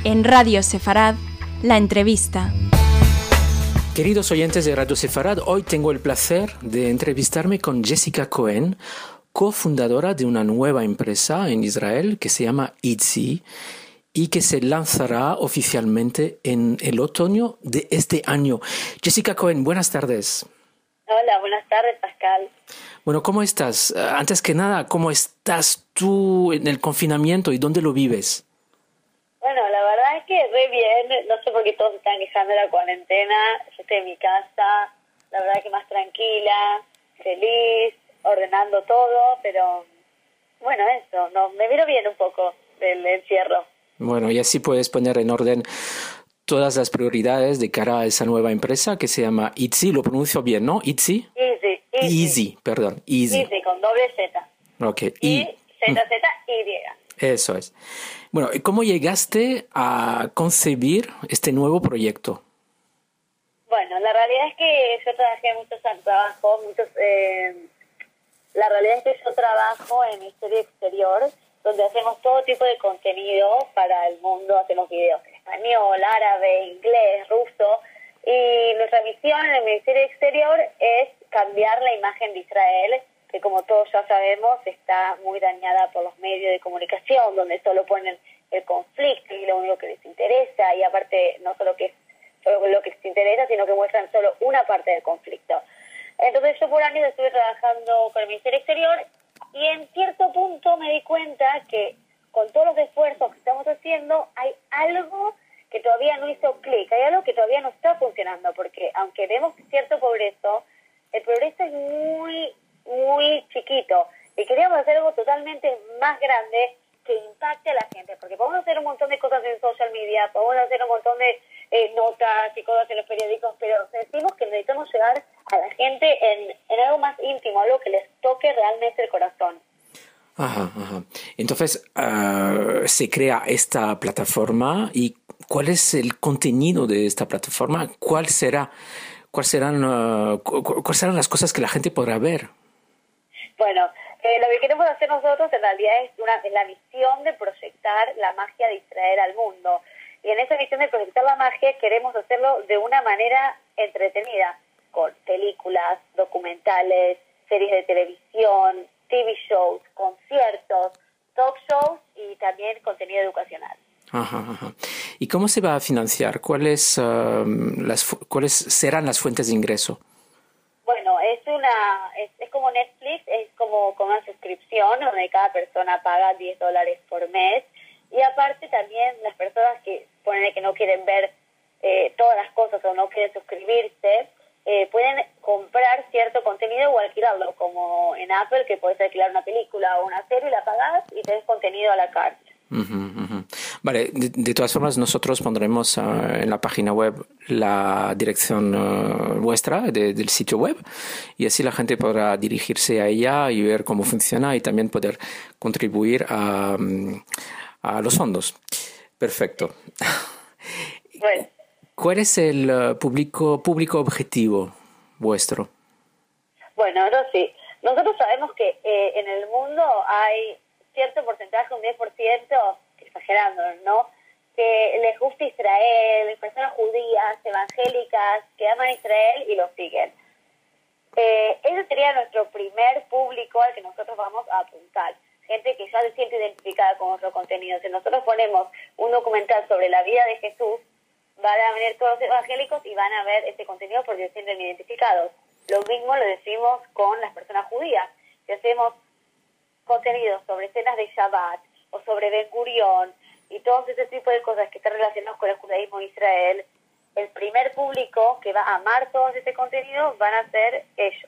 En Radio Sefarad, la entrevista. Queridos oyentes de Radio Sefarad, hoy tengo el placer de entrevistarme con Jessica Cohen, cofundadora de una nueva empresa en Israel que se llama Eatzy y que se lanzará oficialmente en el otoño de este año. Jessica Cohen, buenas tardes. Hola, buenas tardes, Pascal. Bueno, ¿cómo estás? Antes que nada, ¿cómo estás tú en el confinamiento y dónde lo vives? Bueno, la verdad es que re bien. No sé por qué todos están quejando de la cuarentena. Yo estoy en mi casa, la verdad que más tranquila, feliz, ordenando todo, pero bueno, eso, no, me vino bien un poco del encierro. Bueno, y así puedes poner en orden todas las prioridades de cara a esa nueva empresa que se llama Eatzy. Lo pronuncio bien, ¿no? Eatzy. Easy, perdón. Easy. Easy, con doble Z. Ok. Y ZZY. Eso es. Bueno, ¿cómo llegaste a concebir este nuevo proyecto? Bueno, la realidad es que yo trabajé la realidad es que yo trabajo en Ministerio Exterior, donde hacemos todo tipo de contenido para el mundo. Hacemos videos en español, árabe, inglés, ruso. Y nuestra misión en el Ministerio Exterior es cambiar la imagen de Israel, que como todos ya sabemos está muy dañada por los medios de comunicación, donde solo ponen el conflicto y lo único que les interesa, y aparte no solo que es solo lo que les interesa, sino que muestran solo una parte del conflicto. Entonces yo por años estuve trabajando con el Ministerio Exterior y en cierto punto me di cuenta que con todos los esfuerzos que estamos haciendo hay algo que todavía no hizo clic, hay algo que todavía no está funcionando, porque aunque vemos cierto progreso, el progreso es muy, muy chiquito y queríamos hacer algo totalmente más grande que impacte a la gente, porque podemos hacer un montón de cosas en social media, podemos hacer un montón de notas y cosas en los periódicos, pero sentimos que necesitamos llegar a la gente en algo más íntimo, algo que les toque realmente el corazón. Ajá. Entonces, se crea esta plataforma y ¿cuál es el contenido de esta plataforma? ¿Cuáles serán las cosas que la gente podrá ver? Bueno, lo que queremos hacer nosotros en realidad es la misión de proyectar la magia de Israel al mundo. Y en esa misión de proyectar la magia queremos hacerlo de una manera entretenida, con películas, documentales, series de televisión, TV shows, conciertos, talk shows y también contenido educacional. Ajá. ¿Y cómo se va a financiar? ¿Cuáles serán las fuentes de ingreso? Bueno, es como Netflix, es como con una suscripción donde cada persona paga $10 por mes. Y aparte también las personas que ponen que no quieren ver todas las cosas o no quieren suscribirse, pueden comprar cierto contenido o alquilarlo, como en Apple, que puedes alquilar una película o una serie, la pagas y tenés contenido a la carta. Vale, de todas formas nosotros pondremos en la página web la dirección vuestra del sitio web y así la gente podrá dirigirse a ella y ver cómo funciona y también poder contribuir a los fondos. Perfecto. Bueno. ¿Cuál es el público objetivo vuestro? Bueno, ahora sí. Nosotros sabemos que en el mundo hay cierto porcentaje, un 10%, exagerando, ¿no?, que les gusta Israel, personas judías, evangélicas, que aman a Israel y lo siguen. Ese sería nuestro primer público al que nosotros vamos a apuntar. Gente que ya se siente identificada con nuestro contenido. Si nosotros ponemos un documental sobre la vida de Jesús, van a venir todos los evangélicos y van a ver este contenido porque se sienten identificados. Lo mismo lo decimos con las personas judías. Si hacemos contenidos sobre escenas de Shabbat o sobre Ben Gurión y todo ese tipo de cosas que están relacionadas con el judaísmo de Israel, el primer público que va a amar todo ese contenido van a ser ellos.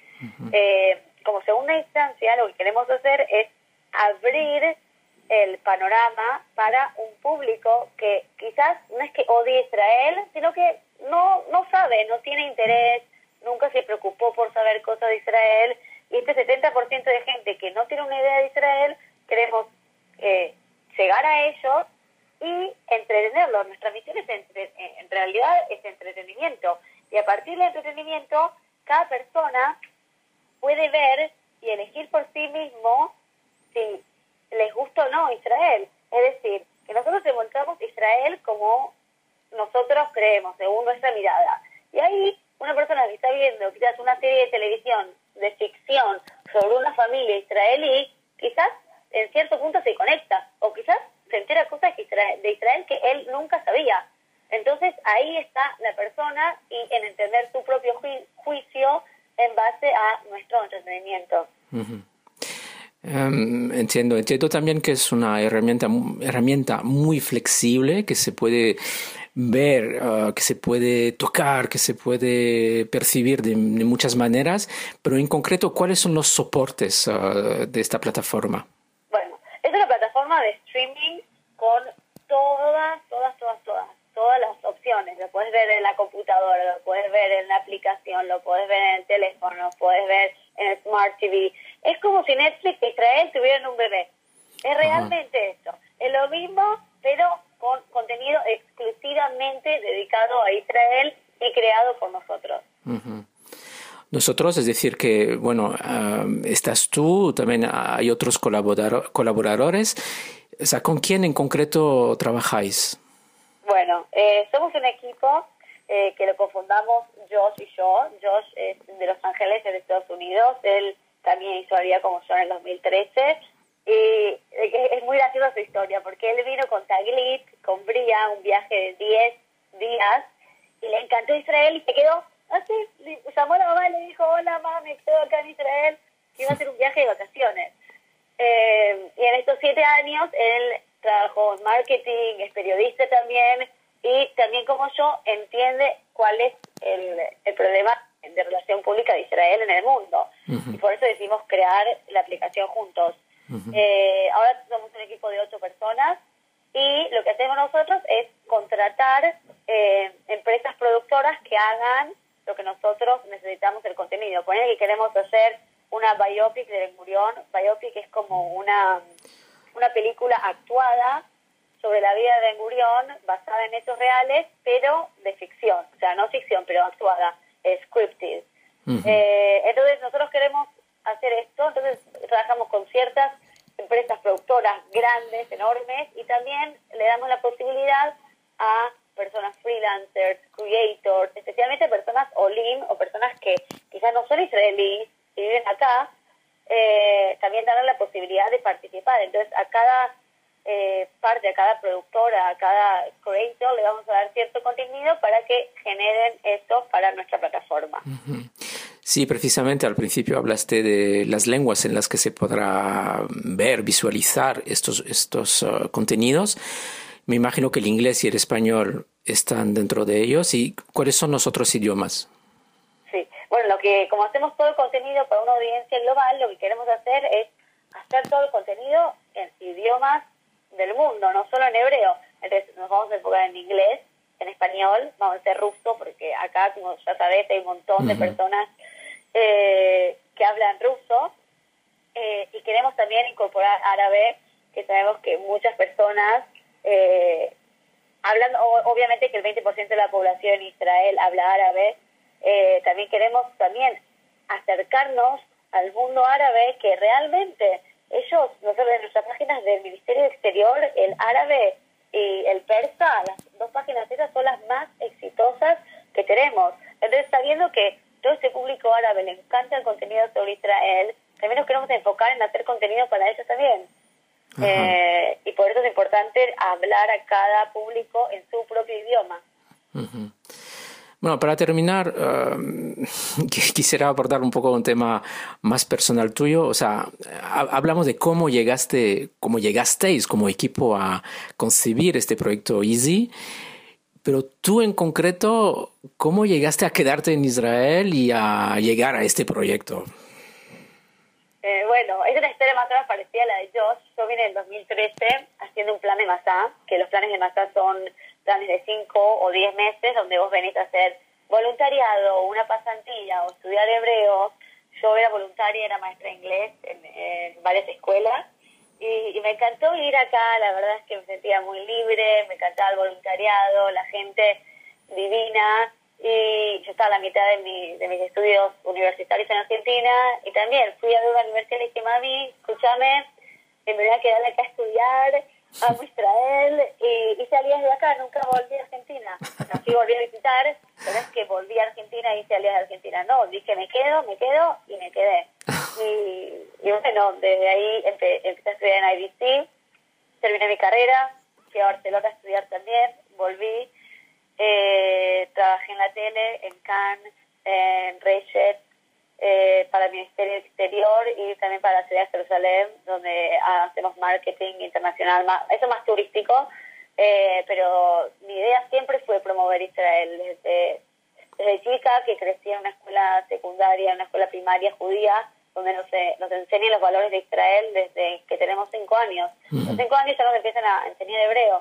Como segunda instancia, lo que queremos hacer es abrir el panorama para un público que quizás no es que odie Israel, sino que no sabe, no tiene interés, nunca se preocupó por saber cosas de Israel, y este 70% de gente que no tiene una idea de Israel, queremos llegar a ellos y entretenerlos. Nuestra misión es en realidad es entretenimiento, y a partir del entretenimiento cada persona puede ver y elegir por sí mismo si les gusta o no Israel. Es decir, que nosotros demostramos Israel Israel como nosotros creemos, según nuestra mirada. Y ahí una persona que está viendo quizás una serie de televisión de ficción sobre una familia israelí, quizás en cierto punto se conecta, o quizás se entera cosas de Israel que él nunca sabía. Entonces ahí está la persona y en entender su propio juicio en base a nuestro entretenimiento. Uh-huh. Entiendo también que es una herramienta muy flexible, que se puede ver, que se puede tocar, que se puede percibir de muchas maneras, pero en concreto, ¿cuáles son los soportes de esta plataforma? Bueno, es una plataforma de streaming con todas las opciones. Lo puedes ver en la computadora, lo puedes ver en la aplicación, lo puedes ver en el teléfono, lo puedes ver en el Smart TV. Es como si Netflix e Israel tuvieran un bebé. Es realmente esto. Es lo mismo, pero con contenido exclusivamente dedicado a Israel y creado por nosotros. Uh-huh. Nosotros, es decir que, bueno, estás tú, también hay otros colaboradores. O sea, ¿con quién en concreto trabajáis? Bueno, somos un equipo que lo cofundamos Josh y yo. Josh es de Los Ángeles, de Estados Unidos. Él también hizo la vida como yo en el 2013. Y es muy graciosa su historia, porque él vino con Taglit, con Bria, un viaje de 10 días, y le encantó Israel y se quedó así. Llamó a la mamá y le dijo: hola, mamá, me quedo acá en Israel, que iba a hacer un viaje de vacaciones. Y en estos 7 años él trabajó en marketing, es periodista también, y también como yo entiende cuál es el problema de relación pública de Israel en el mundo. Uh-huh. Y por eso decidimos crear la aplicación juntos. Uh-huh. Ahora somos un equipo de 8 personas y lo que hacemos nosotros es contratar empresas productoras que hagan lo que nosotros necesitamos, el contenido. Por ejemplo, que queremos hacer una biopic de Ben-Gurión. Biopic es como una película actuada sobre la vida de Ben-Gurión, basada en hechos reales, pero de ficción. O sea, no ficción, pero actuada, scripted. Uh-huh. Entonces, nosotros queremos hacer esto. Entonces, trabajamos con ciertas empresas productoras grandes, enormes, y también le damos la posibilidad a personas freelancers, creators, especialmente personas olim o personas que quizás no son israelíes y viven acá, también darle la posibilidad de participar. Entonces, a cada parte, a cada productora, a cada creator le vamos a dar cierto contenido para que generen esto para nuestra plataforma. Uh-huh. Sí, precisamente al principio hablaste de las lenguas en las que se podrá ver, visualizar estos contenidos. Me imagino que el inglés y el español están dentro de ellos. ¿Y cuáles son los otros idiomas? Sí, bueno, como hacemos todo el contenido para una audiencia global, lo que queremos hacer es hacer todo el contenido en idiomas del mundo, no solo en hebreo. Entonces nos vamos a enfocar en inglés, en español, vamos a hacer ruso, porque acá, como ya sabés, hay un montón de personas que hablan ruso, y queremos también incorporar árabe, que sabemos que muchas personas hablan, obviamente que el 20% de la población en Israel habla árabe. También queremos acercarnos al mundo árabe, que realmente nosotros en nuestras páginas del Ministerio de Exterior, el árabe y el persa, las 2 páginas esas son las más exitosas que tenemos. Entonces, sabiendo que todo este público árabe le encanta el contenido sobre Israel, también nos queremos enfocar en hacer contenido para ellos también. Y por eso es importante hablar a cada público en su propio idioma. Uh-huh. Bueno, para terminar, quisiera abordar un poco un tema más personal tuyo. O sea, hablamos de cómo llegasteis como equipo a concebir este proyecto Easy. Pero tú en concreto, ¿cómo llegaste a quedarte en Israel y a llegar a este proyecto? Bueno, es una historia más o menos parecida a la de Josh. Yo vine en 2013 haciendo un plan de Masá, que los planes de Masá son planes de 5 o 10 meses, donde vos venís a hacer voluntariado, una pasantía o estudiar hebreo. Yo era voluntaria, era maestra de inglés en varias escuelas. Y me encantó ir acá, la verdad es que me sentía muy libre, me encantaba el voluntariado, la gente divina, y yo estaba a la mitad de mis estudios universitarios en Argentina, y también fui a ver una universidad y le dije: mami, escúchame, me voy a quedar acá a estudiar, amo Israel, y salí Alias de acá, nunca volví a Argentina. No, sí volví a visitar, pero es que volví a Argentina y hice Alias de Argentina. No, dije me quedo y me quedé. Y bueno, desde ahí empecé a estudiar en IBC, terminé mi carrera, fui a Barcelona a estudiar también, volví, trabajé en la tele, en Cannes, en Reyes, para el Ministerio Exterior y también para la ciudad de Jerusalén, donde hacemos marketing internacional, eso más turístico, pero mi idea siempre fue promover Israel. Desde chica, que crecí en una escuela secundaria, en una escuela primaria judía, donde nos enseñan los valores de Israel desde que tenemos 5 años. A los 5 años ya nos empiezan a enseñar hebreo.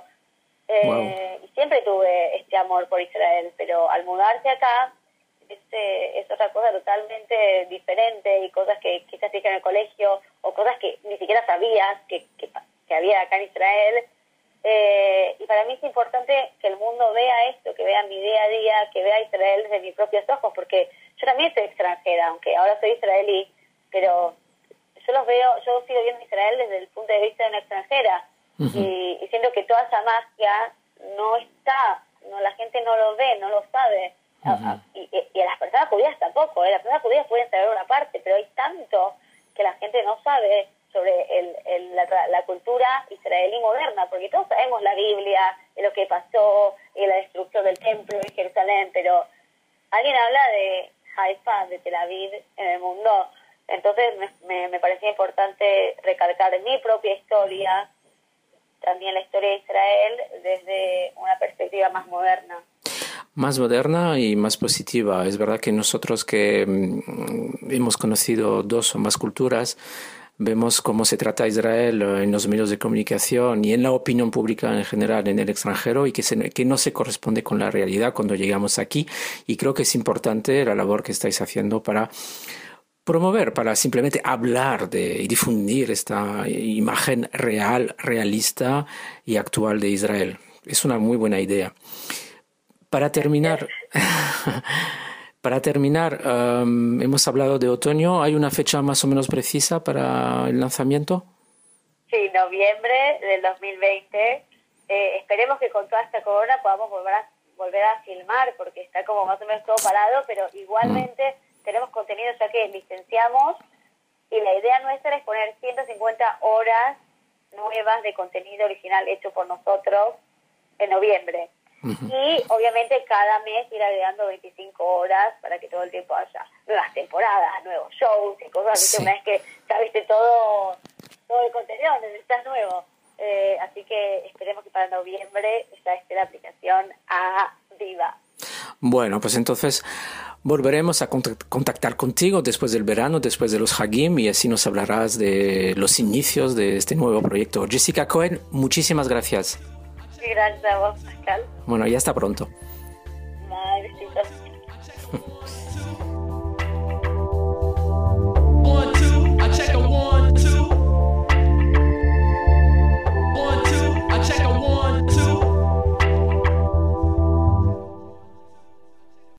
Y siempre tuve este amor por Israel, pero al mudarse acá, es otra cosa totalmente diferente, y cosas que quizás dije en el colegio o cosas que ni siquiera sabías que había acá en Israel, y para mí es importante que el mundo vea esto, que vea mi día a día, que vea Israel desde mis propios ojos, porque yo también soy extranjera, aunque ahora soy israelí, pero yo sigo viendo Israel desde el punto de vista de una extranjera. Y siento que toda esa magia no está, la gente no lo ve, no lo sabe. Y a las personas judías tampoco, las personas judías pueden saber una parte, pero hay tanto que la gente no sabe sobre la cultura israelí moderna, porque todos sabemos la Biblia, de lo que pasó, y la destrucción del templo en Jerusalén, pero alguien habla de Haifa, de Tel Aviv en el mundo. Entonces me parecía importante recalcar mi propia historia, también la historia de Israel, desde una perspectiva más moderna. Más moderna y más positiva. Es verdad que nosotros que hemos conocido 2 o más culturas, vemos cómo se trata a Israel en los medios de comunicación y en la opinión pública en general en el extranjero, y que no se corresponde con la realidad cuando llegamos aquí. Y creo que es importante la labor que estáis haciendo para promover, para simplemente hablar y difundir esta imagen realista y actual de Israel. Es una muy buena idea. Para terminar, hemos hablado de otoño. ¿Hay una fecha más o menos precisa para el lanzamiento? Sí, noviembre del 2020. Esperemos que con toda esta corona podamos volver a filmar, porque está como más o menos todo parado, pero igualmente tenemos contenido ya que licenciamos, y la idea nuestra es poner 150 horas nuevas de contenido original hecho por nosotros en noviembre. Y obviamente cada mes ir agregando 25 horas para que todo el tiempo haya nuevas temporadas, nuevos shows y cosas. Sí. Una vez que ya viste todo el contenido, necesitas nuevo. Así que esperemos que para noviembre ya esté la aplicación viva. Bueno, pues entonces volveremos a contactar contigo después del verano, después de los Hagim, y así nos hablarás de los inicios de este nuevo proyecto. Jessica Cohen, muchísimas gracias. Gracias a vos, Pascal. Bueno, y hasta pronto. Bye, besitos.